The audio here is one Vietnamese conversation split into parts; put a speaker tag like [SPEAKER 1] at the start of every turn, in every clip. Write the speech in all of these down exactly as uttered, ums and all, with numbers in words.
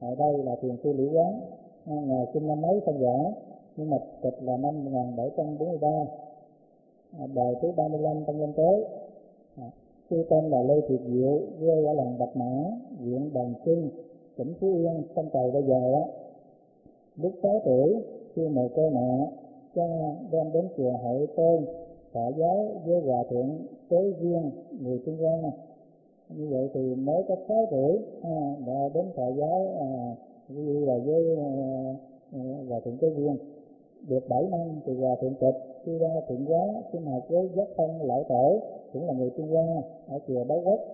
[SPEAKER 1] Ở đây là thiền sư Liễu Quán, ngài sinh năm mấy không rõ, nhưng mà tịch là năm một nghìn bảy trăm bốn mươi ba, đời thứ ba mươi lăm trong Lâm Tế. Sư tên là Lê Thiệt Diệu, quê ở làng Bạch Mã, huyện Đồng Xuân, tỉnh Phú Yên, sông Cầu bây giờ đó. Lúc sáu tuổi, khi mồ côi mẹ, cha đem đến chùa Hội Tôn thọ giáo với hòa thượng Tế Duyên, người Trung Hoa. Như vậy thì mới có sáu tuổi à, đã đến thọ giáo à, như là với à, à, hòa thượng Tế Duyên. Được bảy năm thì hòa thượng Tịch khi ra Thượng Hóa sinh hoạt với Giác Thông Lão Tổ, cũng là người Trung Hoa, ở chùa Báu Quốc.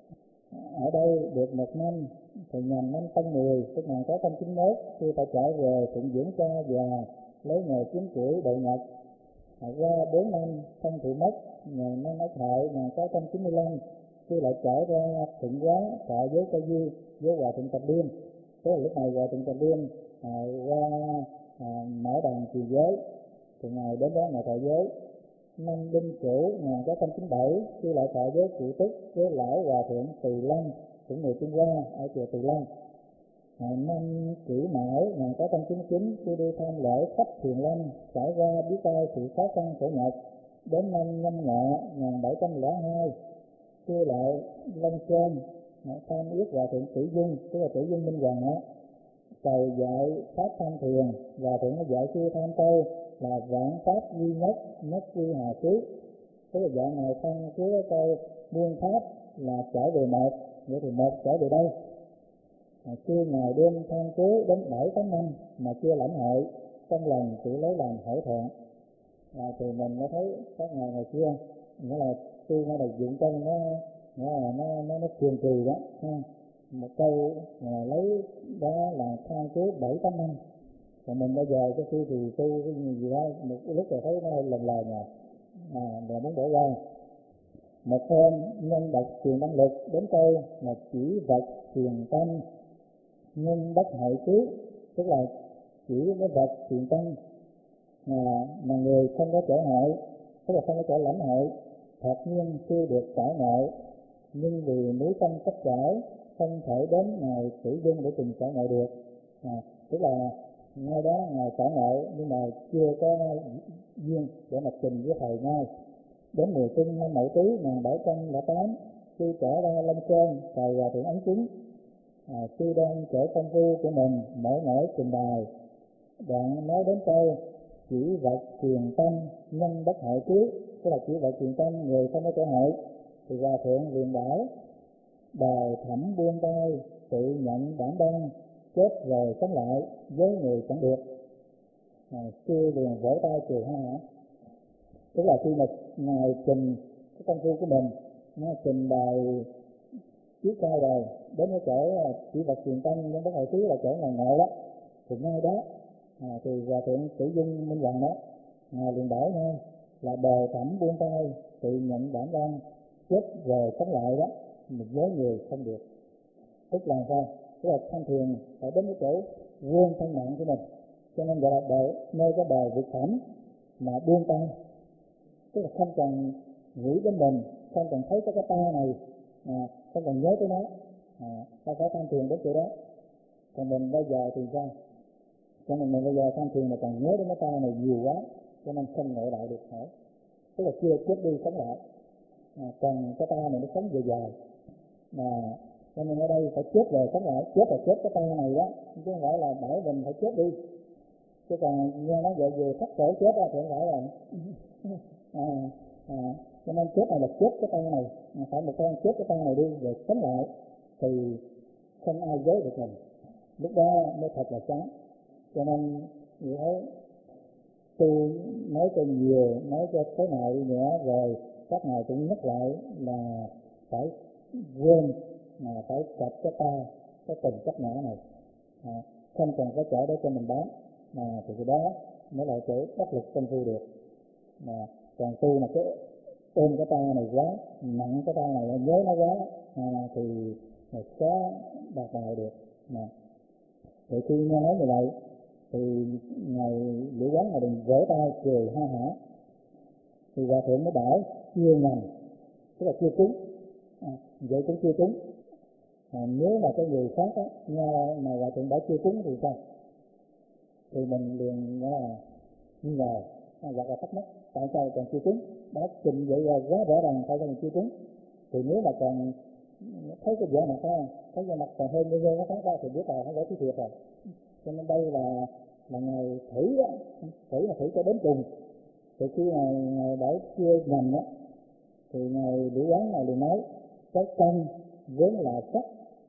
[SPEAKER 1] Ở đây được một năm thì nhằm năm Tân Mười, tức một nghìn tám trăm chín mươi mốt, khi ta trở về Thượng Dưỡng Cha và lấy nghề kiếm củi độ Nhật. Qua bốn năm Thân Thụ mất, ngày năm Ất Hợi một nghìn tám trăm chín mươi lăm, khi lại trở ra Thượng Hóa thọ với Ca Di với hòa thượng Tập Liên. Thế là lúc này hòa thượng Tập Liên à, qua à, mở đàn trì giới, thì ngài đến đó ngài thọ giới. Năm Đinh Sửu một nghìn tám trăm chín mươi bảy, khi lại thọ giới cụ túc với lão hòa thượng Từ Long, cũng người Trung Hoa, ở chùa Từ Long. Ngày năm Kỷ Mão một nghìn tám trăm chín mươi chín, khi đi tham lễ khắp Thiền Lâm, trải qua biết tay sự khó khăn khổ nhật. Đến năm Nhâm Ngọ một nghìn bảy trăm lẻ hai, khi lại Long Sơn tham yết hòa thượng Tử Dung, tức là Tử Dung Minh Hoàng á, cầu dạy pháp tham thiền. Hòa thượng nó dạy sư tham câu là vạn pháp duy nhất, nhất quy hà xứ. Tức là dạy ngài tham cứ câu muôn pháp là trở về một, vậy thì một trở về đâu? À, khi ngài đêm tham cứu đến bảy tám năm mà chưa lãnh hội, trong lòng tự lấy làm hổ thẹn. À, thì mình mới thấy các ngài ngày xưa, nghĩa là khi nghe là dụng công nó nghĩa là nó nó nó truyền kỳ đó ha. Một câu à, lấy đó là tham cứu bảy tám năm. Còn mình bây giờ cái khi thì tu cái gì đó một lúc rồi thấy nó lần lời nè, à rồi muốn bỏ qua. Một hôm nhân đọc truyền năng lực đến câu là chỉ vật truyền tâm nhưng bất hại trước, tức là chỉ với vật truyền tâm mà, mà người không có trở hội, tức là không có trở lãnh hội, thật nhiên chưa được trải ngộ, nhưng vì núi tâm cách trải không thể đến ngài Tử Dung để tìm trải ngộ được. À, tức là ngay đó ngài trải ngộ nhưng mà chưa có duyên để mà trình với thầy ngay. Đến mùa xuân năm Mậu Tý một nghìn bảy trăm lẻ tám, khi trở ra Long Sơn cầu hòa thượng Ấn Chính, à, khi đang kể công phu của mình mỗi mỗi trình bày, đoạn nói đến câu chỉ vật truyền tâm nhân bất hại trước, tức là chỉ vật truyền tâm người không có trở hội, thì hòa thượng liền bảo bài thẩm buông tay tự nhận đảm đang, chết rồi sống lại với người chẳng được. À, kia liền vỗ tay cười ha hả. Tức là khi mà ngài trình cái công phu của mình, nó trình bày trước cao rồi, đến cái chỗ chỉ vật truyền tâm nhân bất hại trước là chỗ ngài ngộ đó, thì ngay đó à, thì hòa thượng Tử Dung Minh Hoàng đó, ngài liền bảo nha là bề thẩm buông tay tự nhận đảm đang, chết rồi sống lại đó, mình với người không được. Tức là sao? Tức là tham thiền phải đến cái chỗ quên thân mạng của mình, cho nên gọi là bề, nơi cái bề vực thẩm mà buông tay, tức là không cần nghĩ đến mình, không cần thấy cái cái ta này, à, không cần nhớ tới nó, à, ta phải tham thiền đến chỗ đó. Còn mình bây giờ thì sao? Cho nên mình bây giờ tham thiền mà còn nhớ đến cái ta này nhiều quá, cho nên không ngộ lại được nữa. Tức là chưa chết đi sống lại, à, còn cái ta này nó sống dài dài, mà cho nên ở đây phải chết rồi sống lại, chết là chết cái ta này đó, chứ không phải là bảo mình phải chết đi. Chứ còn nghe nói vậy về thắt cổ chết ra thì không phải là à, à, cho nên chết này là chết cái ta này, phải một con chết cái ta này đi rồi sống lại thì không ai giới được mình, lúc đó mới thật là sáng. Cho nên như thế tôi nói cho nhiều, nói cho thế nào đi nữa rồi các ngài cũng nhắc lại là phải quên, mà phải cặp cái ta, cái tình chấp ngã này, à, không cần phải trở để cho mình bán, mà thì cái đó mới là chỗ đắc lực công phu được. Mà còn tu mà cái ôm cái ta này quá, nặng cái ta này nhớ nó quá, à, thì khó đạt bài được. Mà thì khi nghe nói như vậy thì ngài Liễu Quán ngài đừng vỗ tay cười ha hả, thì hòa thượng mới bảo chưa ngầm, tức là chưa trúng, à, vậy cũng chưa trúng. À, nếu mà cái người khác á, nghe mà hòa thượng đã chưa cúng thì sao? Thì mình liền nghĩa là nghi ngờ hoặc là thắc mắc tại sao còn chưa cúng. Đã trình vậy là quá rõ ràng tại sao mình chưa cúng. Thì nếu mà còn thấy cái vẻ mặt đó, thấy vẻ mặt còn hơn như hơn nó khác đó thì biết là nó lỗi thứ thiệt rồi. Cho nên đây là là ngày thử đó, thử là thử cho đến cùng. Từ khi ngày ngày đã chưa nhầm đó thì ngày Liễu Quán này liền nói cái công vốn là sắc,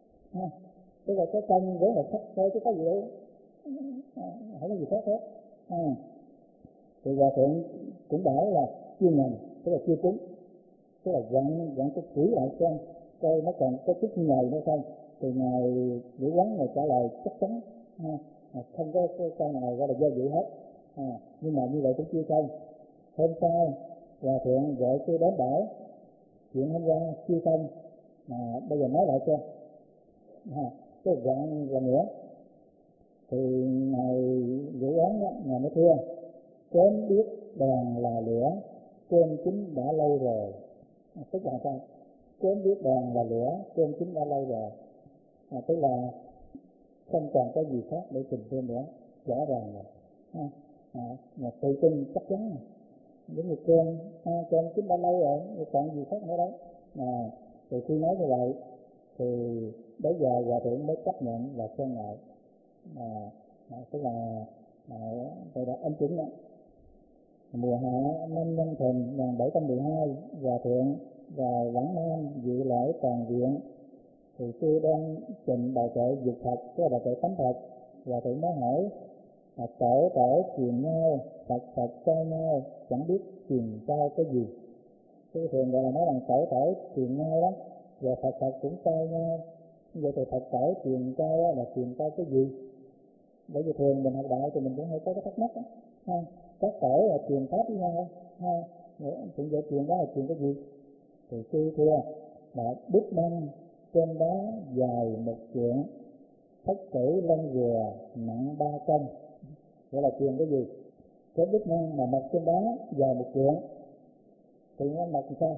[SPEAKER 1] tức là cái công vốn là sắc thôi chứ có gì đâu, không có gì khác hết. À, thì hòa thượng cũng bảo là chưa nhầm, tức là chưa cúng, tức là dặn dặn cái kỹ lại xem coi nó còn có chút ngờ nữa không. Thì ngài Liễu Quán này trả lời chắc chắn, ha, không có cái câu nào gọi là do dự hết. À, nhưng mà như vậy cũng chưa xong. Hôm sau hòa thượng gọi tôi đến bảo chuyện hôm qua chưa xong, mà bây giờ nói lại xem. À, cái dặn lần nữa thì ngài Liễu Quán đó, ngài mới thưa sớm biết đèn là lửa, cơm chín đã lâu rồi. À, tức là sao? Sớm biết đèn là lửa, cơm chín đã lâu rồi. À, tức là không còn có gì khác để trình thêm nữa, rõ ràng rồi. À, à, mà tự tin chắc chắn này. Những người cơm, à, cơm chín đã lâu rồi, thì còn gì khác nữa đấy. À, thì khi nói như vậy thì bây giờ hòa thượng mới chấp nhận và khen ngợi. À, à, tức là à, đây là ân chứng đó. Mùa hạ năm Nhâm Thìn một nghìn bảy trăm mười hai, hòa thượng vào Quảng Nam dự lễ toàn viện. Thì sư đang trình bài kệ dục Phật, tức là bài kệ tánh Phật. Hòa thượng mới hỏi à, tổ tổ truyền nhau, Phật Phật cho nhau, chẳng biết truyền trao cái gì. Sư thường gọi là nói rằng tổ tổ truyền nhau đó, và Phật Phật cũng cho nhau. Vậy thì Phật tổ truyền trao là truyền trao cái gì? Bởi vì thường mình học đạo thì mình cũng hay có cái thắc mắc đó, ha. Các tổ là truyền pháp với nhau, ha. Chuyện vậy truyền đó là truyền cái gì? Thì sư thưa là đức năng trên đó dài một trượng, thất tử lông dừa nặng ba cân. Vậy là truyền cái gì? Cái đức năng mà mọc trên đó dài một trượng thì nó mọc sao?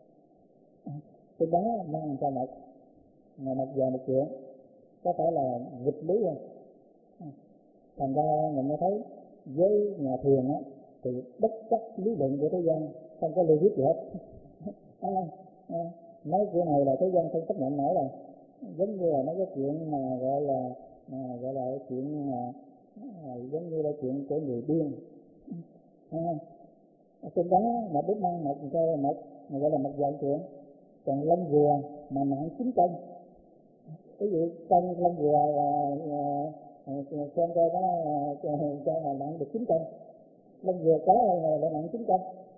[SPEAKER 1] Trên đó năng sao mọc? Mà mọc dài một trượng có phải là nghịch lý không? Thành ra mình mới thấy với nhà thiền á thì bất chấp lý luận của thế gian, không có logic gì hết. à, à, nói chuyện này là thế gian không chấp nhận nổi rồi. Giống như là nói cái chuyện mà gọi là à, gọi là chuyện à, à, giống như là chuyện của người điên. À, trên đó mà đức năng mọc coi mọc gọi là mọc dạng chuyện, còn lông dừa mà nặng chín cân. Cái gì cân lông dừa là xem coi nó cho là nặng được chín cân, lông dừa có là lại nặng chín cân.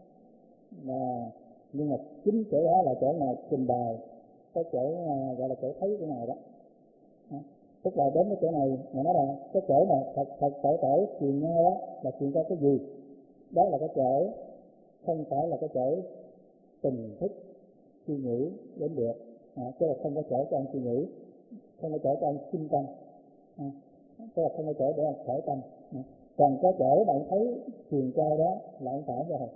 [SPEAKER 1] Mà nhưng mà chính chỗ đó là chỗ nào trình bày, cái chỗ gọi là chỗ thấy cái này đó. À, tức là đến cái chỗ này mà nói là cái chỗ mà thật thật tổ tổ truyền nhau đó là truyền ra cái gì? Đó là cái chỗ không phải là cái chỗ tình thức suy nghĩ đến được. À, tức là không có chỗ cho anh suy nghĩ, không có chỗ cho anh sinh tâm, à, tức là không có chỗ để anh khởi tâm. À, còn có chỗ bạn thấy truyền trao đó là anh phải rồi.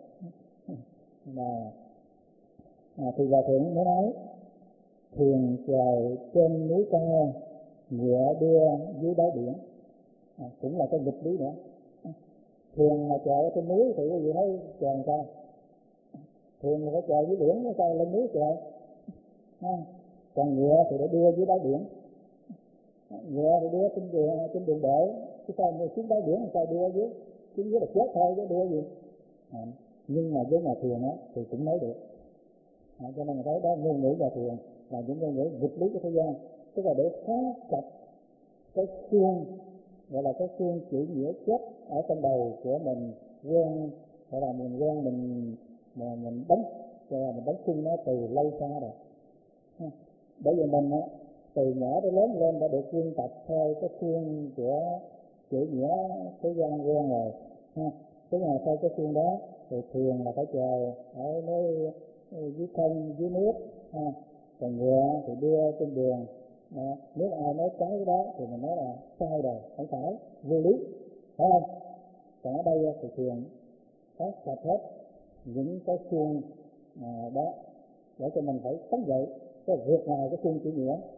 [SPEAKER 1] Mà à, thì hòa thượng mới nói thuyền trời trên núi cao, ngựa đưa dưới đáy biển. À, cũng là cái nghịch lý nữa. À, thuyền mà trời trên núi thì cái gì thấy trời làm sao? Thuyền mà phải trời dưới biển nó sao lên núi trời? À, còn ngựa thì để đưa dưới đáy biển. Ngựa thì đưa trên đường trên đường bộ, chứ sao người xuống đáy biển sao đưa dưới? Xuống dưới là chết thôi chứ đưa gì? À, nhưng mà với nhà thuyền á thì cũng nói được. À, cho nên mình thấy đó ngôn ngữ nhà thuyền là những ngôn ngữ nghịch lý của thế gian, tức là để phá chặt cái khuôn gọi là cái khuôn chữ nghĩa chết ở trong đầu của mình quen, gọi là mình quen mình mà mình đánh gọi là mình đánh khung nó từ lâu xa rồi. À, bởi vì mình á từ nhỏ tới lớn lên đã được quân tập theo cái khuôn của chữ nghĩa thế gian quen rồi. Ha, cái ngày sau cái khuôn đó thì thuyền là phải chờ ở nơi dưới không dưới nước. Ha, còn ngựa thì đưa trên đường. À, nếu ai nói trái cái đó thì mình nói là sai rồi, không phải, vô lý, phải không? Còn ở đây thì thuyền phát sạch hết những cái khuôn à, đó để cho mình phải sống dậy, cái vượt ngoài cái khuôn chữ nghĩa.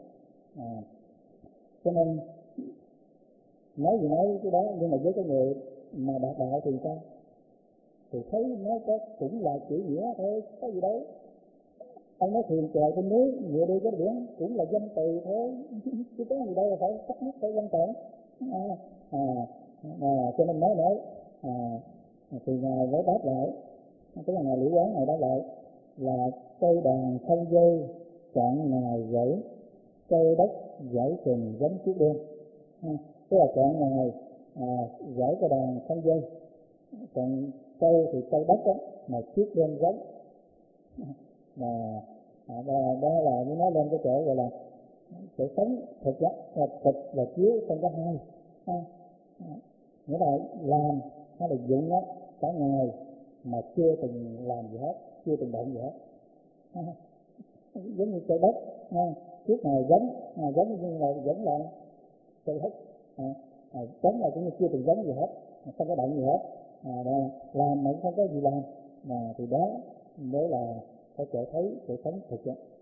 [SPEAKER 1] À, cho nên nói gì nói cái đó, nhưng mà với cái người mà đạt đạo thì sao? Thì thấy nó có cũng là chữ nghĩa thôi, có gì đâu. Ông nói thuyền chèo trên núi, ngựa đi trên biển cũng là danh từ thôi, chứ có gì đâu là phải cắt mất phải quan trọng. À, à, à, cho nên nói nói à, thì ngài mới đáp lại, tức là ngài Lý Quán ngài đáp lại là cây đàn không dây chọn ngài gãy, cây đất gãy chừng giống chiếc đen. À, tức là chọn ngài à, gãy cây đàn không dây, còn cây thì cây đất đó mà chiếc đen giống. Mà à, đó, đó là nó nói lên cái chỗ gọi là sự sống thực đó, là thực và chiếu trong có hai. À, à, nghĩa là làm hay là dụng đó cả ngày mà chưa từng làm gì hết, chưa từng động gì hết. À, giống như cây đất, à, trước ngày giống, à, giống như là vẫn là cây đất, à, à, giống là cũng như chưa từng giống gì hết, không có động gì hết, à, đó, làm mà cũng không có gì làm, mà thì đó mới là cái chỗ thấy, chỗ sống thực đó.